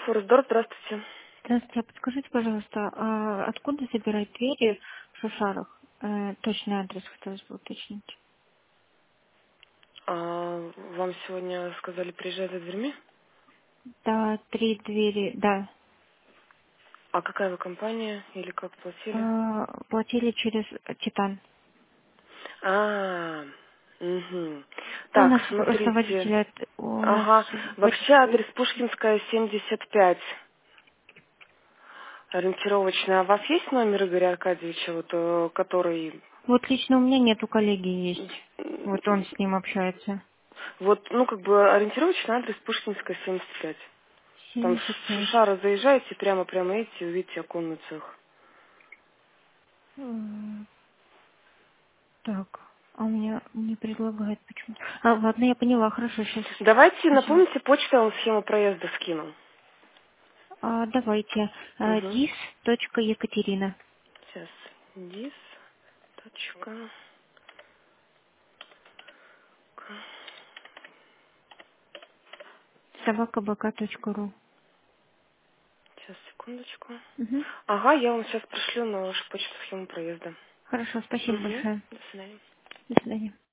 Форсдор, здравствуйте. Здравствуйте, а подскажите, пожалуйста, откуда забирать двери в Шушарах? Точный адрес хотелось бы уточнить. Вам сегодня сказали приезжать за дверьми? Да, 3 двери, да. А какая вы компания или как платили? Платили через Титан. А, угу. У Так, нас просто смотрите. водителя, у нас Ага, вообще водитель. адрес Пушкинская, 75. Ориентировочно. А у вас есть номер Игоря Аркадьевича, вот, который... Вот лично у меня нету, коллеги есть. м, Вот он с ним общается. Вот, ну, как бы ориентировочный адрес Пушкинская, 75. Там с 75. Шушара заезжаете, прямо идите, увидите оконный цех. М, Так, а у меня не предлагает почему-то. Ладно, я поняла, хорошо, сейчас. Давайте, Спасибо. напомните, почту я вам схему проезда скину. Давайте. Угу. dis.екатерина. Сейчас. Дис. Точка. собакабк.ру. Сейчас, секундочку. Мгм. Ага, я вам сейчас пришлю на вашу почту схему проезда. Хорошо, спасибо Угу. большое. До свидания. До свидания.